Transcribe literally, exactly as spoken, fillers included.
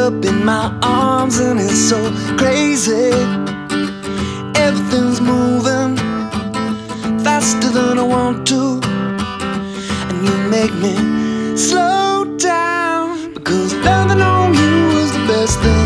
up in my arms and it's so crazy. Everything's moving faster than I want to, and you make me slow down, because loving on you was the best thing